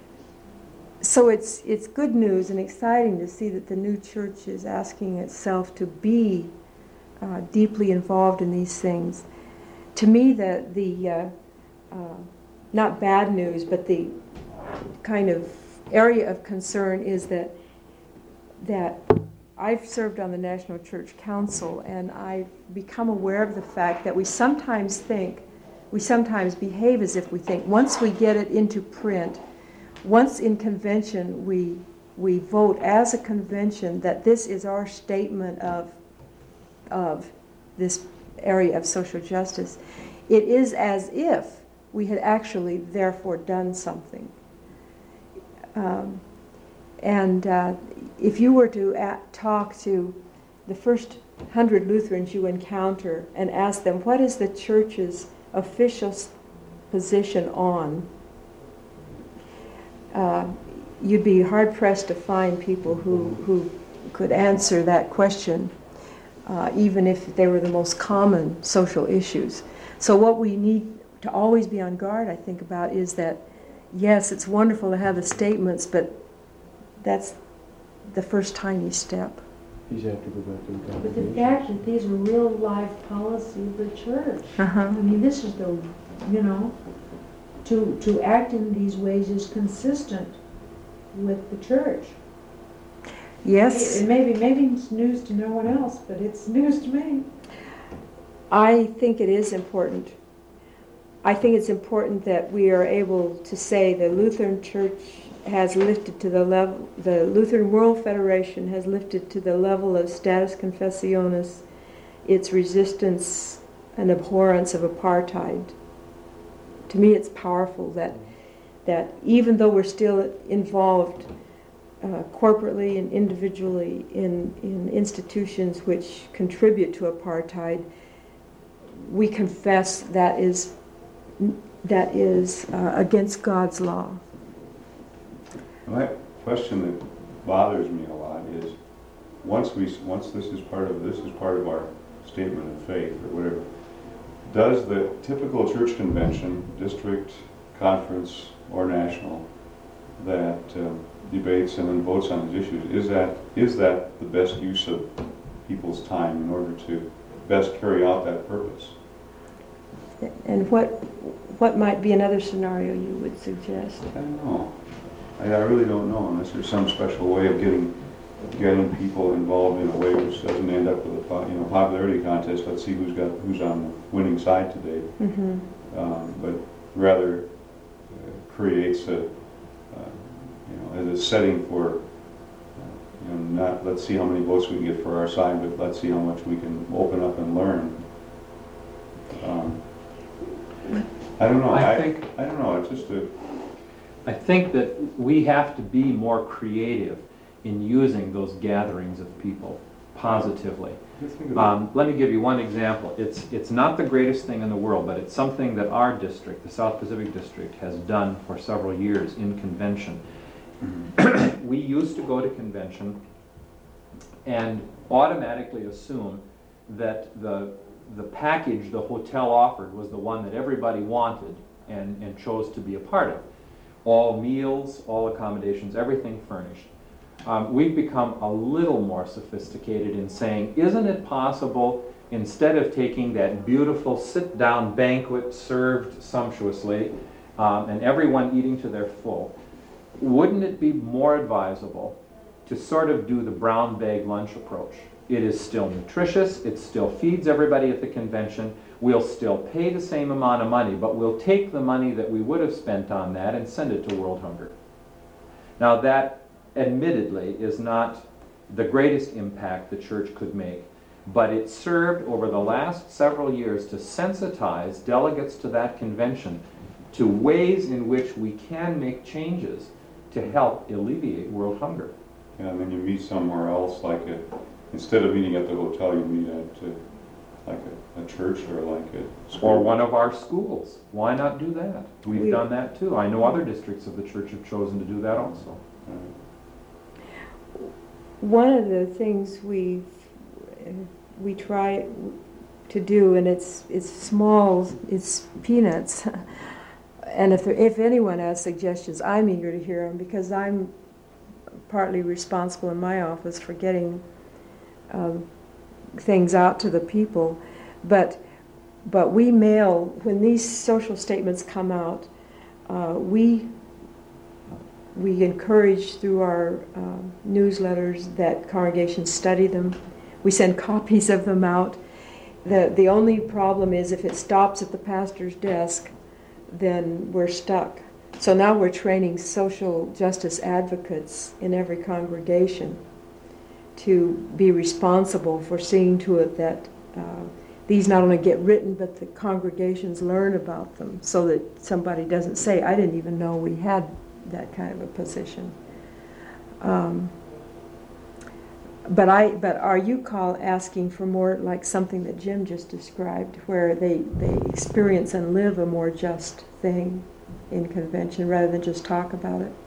So it's it's good news and exciting to see that the new church is asking itself to be uh, deeply involved in these things. To me, the the uh, uh, not bad news, but the kind of area of concern is that that I've served on the National Church Council, and I've become aware of the fact that we sometimes think, we sometimes behave as if we think once we get it into print, once in convention we we vote as a convention that this is our statement of of this area of social justice, it is as if we had actually therefore done something. Um, and uh, if you were to at, talk to the first hundred Lutherans you encounter and ask them, what is the church's official s- position on, uh, you'd be hard-pressed to find people who, who could answer that question, uh, even if they were the most common social issues. So what we need to always be on guard, I think, about is that, yes, it's wonderful to have the statements, but that's the first tiny step. He's have to go back to the But the congregation. fact that these are real life policy of the church. Uh-huh. I mean, this is the, you know, to, to act in these ways is consistent with the church. Yes, It may be, maybe it's news to no one else, but it's news to me. I think it is important. I think it's important that we are able to say the Lutheran Church has lifted to the level, the Lutheran World Federation has lifted to the level of status confessionis its resistance and abhorrence of apartheid. To me, it's powerful that that even though we're still involved uh, corporately and individually in, in institutions which contribute to apartheid, we confess that is that is uh, against God's law. My question that bothers me a lot is, once we, once this is part of, this is part of our statement of faith or whatever, does the typical church convention, district, conference, or national, that um, debates and then votes on these issues, is that, is that the best use of people's time in order to best carry out that purpose? And what what might be another scenario you would suggest? I don't know. I, I really don't know, unless there's some special way of getting getting people involved in a way which doesn't end up with a po- you know popularity contest. Let's see who's got who's on the winning side today. Mm-hmm. Um, but rather uh, creates a uh, you know as a setting for uh, you know not let's see how many votes we can get for our side, but let's see how much we can open up and learn. Um, I don't know. I I, think- I don't know. It's just a I think that we have to be more creative in using those gatherings of people positively. think about Um, let me give you one example. It's, it's not the greatest thing in the world, but it's something that our district, the South Pacific District, has done for several years in convention. We used to go to convention and automatically assume that the, the package the hotel offered was the one that everybody wanted and, and chose to be a part of. All meals, all accommodations, everything furnished. Um, we've become a little more sophisticated in saying, isn't it possible, instead of taking that beautiful sit-down banquet served sumptuously um, and everyone eating to their full, wouldn't it be more advisable to sort of do the brown bag lunch approach? It is still nutritious, it still feeds everybody at the convention, we'll still pay the same amount of money, but we'll take the money that we would have spent on that and send it to World Hunger. Now that, admittedly, is not the greatest impact the church could make, but it served over the last several years to sensitize delegates to that convention to ways in which we can make changes to help alleviate world hunger. Yeah, and then you meet somewhere else, like a, instead of meeting at the hotel, you meet at uh, like a, a church or like a school. Or one of our schools. Why not do that? We've We- done that too. I know other districts of the church have chosen to do that also. One of the things we we try to do, and it's it's small, it's peanuts. And if there, if anyone has suggestions, I'm eager to hear them, because I'm partly responsible in my office for getting um, things out to the people. But but we mail, when these social statements come out, uh, we we encourage through our uh, newsletters that congregations study them. We send copies of them out. The the only problem is if it stops at the pastor's desk, then we're stuck. So now we're training social justice advocates in every congregation to be responsible for seeing to it that uh, these not only get written, but the congregations learn about them, so that somebody doesn't say, I didn't even know we had that kind of a position. Um, but I, but are you call asking for more like something that Jim just described, where they, they experience and live a more just thing in convention rather than just talk about it?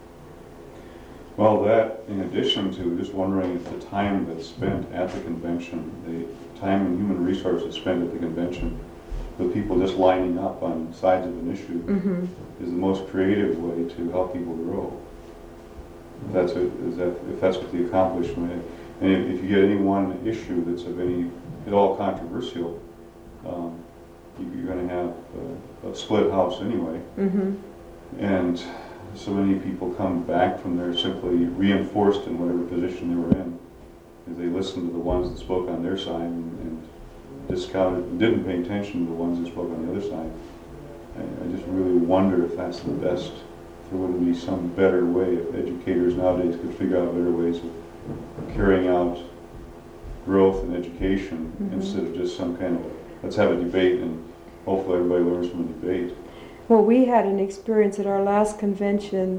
Well, that, in addition to just wondering if the time that's spent at the convention, the time and human resources spent at the convention, the people just lining up on sides of an issue, Mm-hmm. is the most creative way to help people grow. If that's a, is that if that's what the accomplishment. And if, if you get any one issue that's of any at all controversial, um, you, you're going to have a, a split house anyway. Mm-hmm. And so many people come back from there simply reinforced in whatever position they were in, as they listened to the ones that spoke on their side and, and discounted, didn't pay attention to the ones that spoke on the other side. I, I just really wonder if that's the best. If there wouldn't be some better way, if educators nowadays could figure out better ways of carrying out growth and education, Mhm. instead of just some kind of, let's have a debate and hopefully everybody learns from the debate. Well, we had an experience at our last convention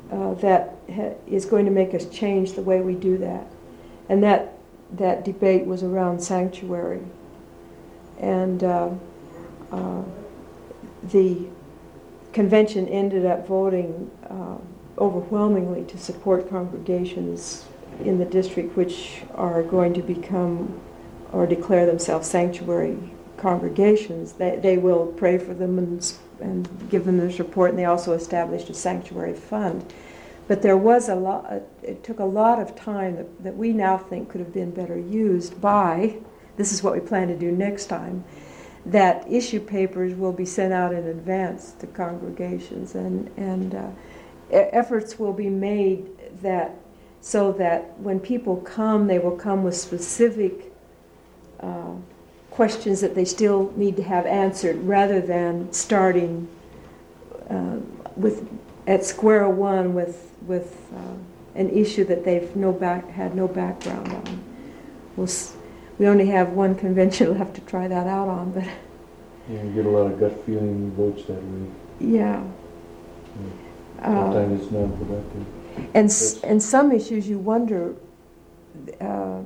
uh, that ha- is going to make us change the way we do that. And that, that debate was around sanctuary. And uh, uh, the convention ended up voting uh, overwhelmingly to support congregations in the district which are going to become or declare themselves sanctuary congregations. They, they will pray for them and, and give them their support, and they also established a sanctuary fund. But there was a lot, it took a lot of time that, that we now think could have been better used by, this is what we plan to do next time, that issue papers will be sent out in advance to congregations, and, and uh, e- efforts will be made that so that when people come, they will come with specific uh, questions that they still need to have answered, rather than starting uh, with at square one with with uh, an issue that they've no back had no background on. We'll, s- we only have one convention left to try that out on, but Yeah, you get a lot of gut feeling votes that way. yeah. Uh, Sometimes it's non-productive. and s- and some issues you wonder. Uh,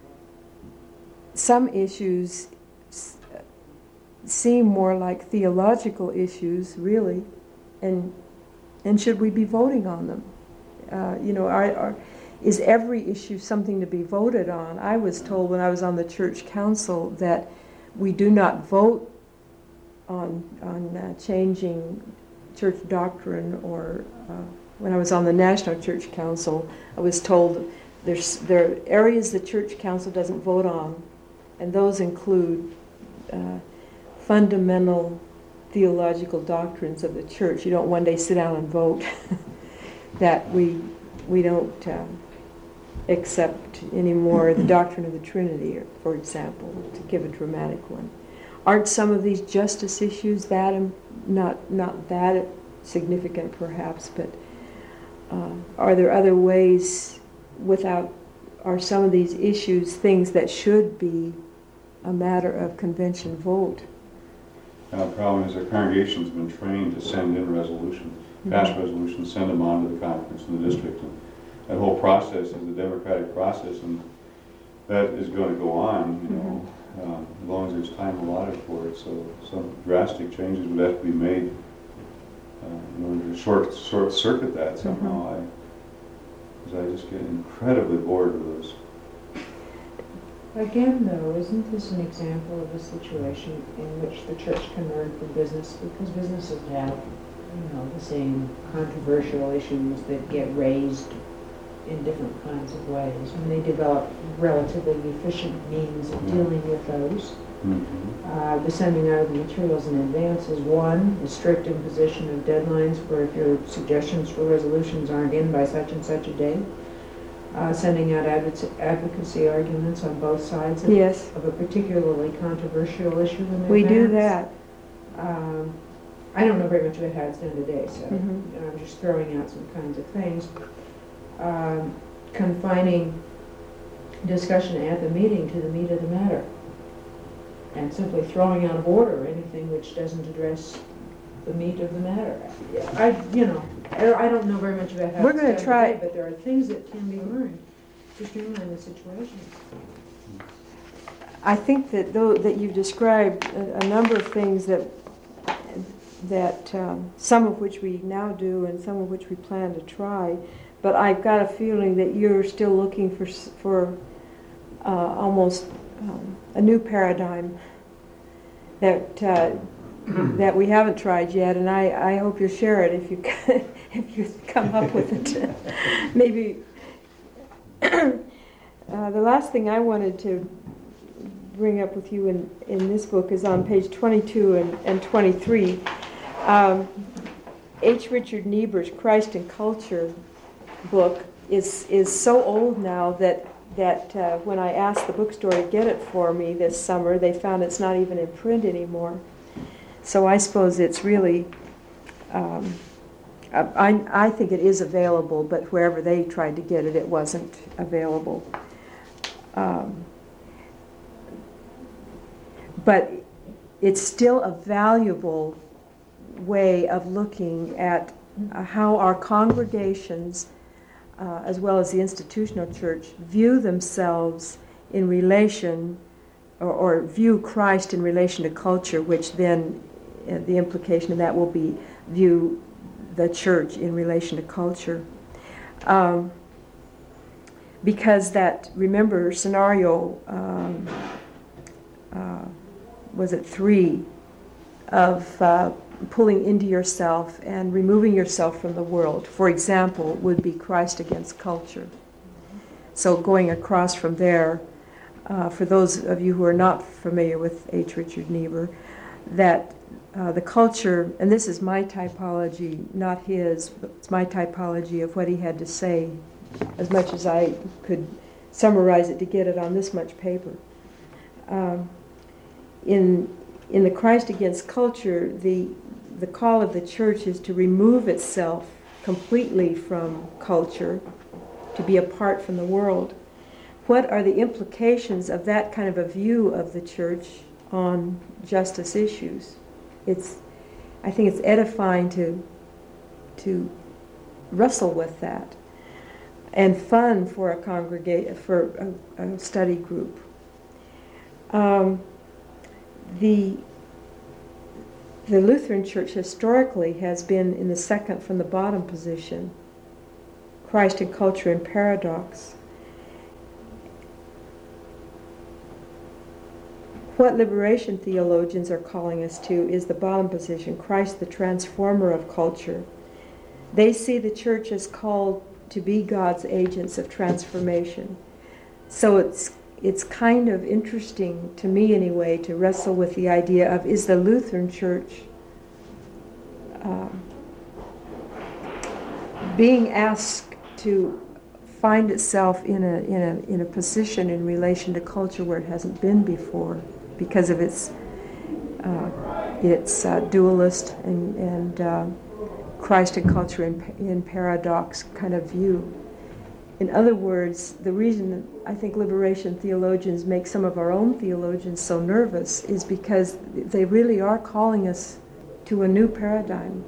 some issues s- seem more like theological issues, really, and and should we be voting on them? Uh, you know, are, are, is every issue something to be voted on? I was told when I was on the church council that we do not vote on on uh, changing church doctrine, or uh, when I was on the National Church Council, I was told there's there are areas the church council doesn't vote on, and those include uh, fundamental theological doctrines of the church. You don't one day sit down and vote that we we don't um, accept anymore the doctrine of the Trinity, or, for example, to give a dramatic one. Aren't some of these justice issues that um, not not that significant, perhaps, but uh, are there other ways without? Are some of these issues things that should be a matter of convention vote? Now, the problem is the congregation's been trained to send in resolutions, pass resolutions, send them on to the conference in the district. And that whole process is a democratic process, and that is going to go on, you know, um, as long as there's time allotted for it. So some drastic changes would have to be made uh, in order to short, short circuit that somehow. I, because I just get incredibly bored with this. Again, though, isn't this an example of a situation in which the church can learn from business? Because businesses have, you know, the same controversial issues that get raised in different kinds of ways, and they develop relatively efficient means of dealing with those. Mm-hmm. Uh, the sending out of the materials in advance is one. The strict imposition of deadlines for if your suggestions for resolutions aren't in by such and such a day. Uh, sending out advoc- advocacy arguments on both sides of, Yes, of a particularly controversial issue in advance. we do that. Um, I don't know very much about how it's done today, so Mhm. you know, I'm just throwing out some kinds of things. Um, confining discussion at the meeting to the meat of the matter, and simply throwing out of order anything which doesn't address the meat of the matter. I, you know, I I don't know very much about how We're it's gonna done try- today, but there are things that can be learned to streamline the situation. I think that though that you've described a, a number of things that that um, some of which we now do and some of which we plan to try, but I've got a feeling that you're still looking for s- for uh, almost um, a new paradigm that uh, that we haven't tried yet, and I, I hope you'll share it if you c- if you come up with it. Maybe uh, the last thing I wanted to bring up with you in, in this book is on page twenty-two and, and twenty-three. Um, H. Richard Niebuhr's Christ and Culture book is is so old now that that uh, when I asked the bookstore to get it for me this summer, they found it's not even in print anymore. So I suppose it's really, um, I, I think it is available, but wherever they tried to get it, it wasn't available. Um, but it's still a valuable way of looking at uh, how our congregations, uh, as well as the institutional church, view themselves in relation, or, or view Christ in relation to culture, which then uh, the implication of that will be view the church in relation to culture. Um, because that, remember, scenario, um, uh, was it three, of uh, pulling into yourself and removing yourself from the world, for example, would be Christ against culture. So going across from there, uh, for those of you who are not familiar with H. Richard Niebuhr, that uh, the culture, and this is my typology, not his, but it's my typology of what he had to say, as much as I could summarize it to get it on this much paper. Um, in in the Christ against culture, the the call of the church is to remove itself completely from culture, to be apart from the world. What are the implications of that kind of a view of the church on justice issues? It's, I think it's edifying to to wrestle with that, and fun for a congregate for a, a study group. Um, the the Lutheran Church historically has been in the second from the bottom position, Christ and culture and paradox. What liberation theologians are calling us to is the bottom position, Christ the transformer of culture. They see the church as called to be God's agents of transformation. So it's it's kind of interesting, to me anyway, to wrestle with the idea of, is the Lutheran Church um, being asked to find itself in a in a in a position in relation to culture where it hasn't been before, because of its uh, its uh, dualist and and uh, Christ and culture in, in paradox kind of view. In other words, the reason I think liberation theologians make some of our own theologians so nervous is because they really are calling us to a new paradigm.